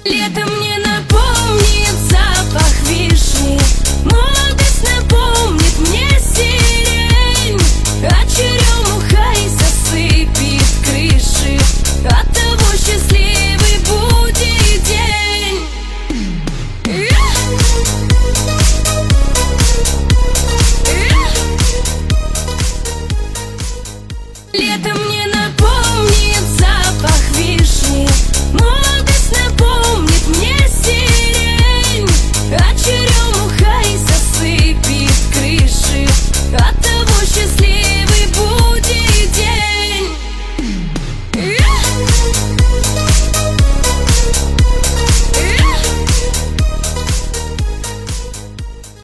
Лето мне напомнит запах вишни, молодость напомнит мне сирень, а черемуха и засыпет крыши, от того счастливый будет день. Лето мне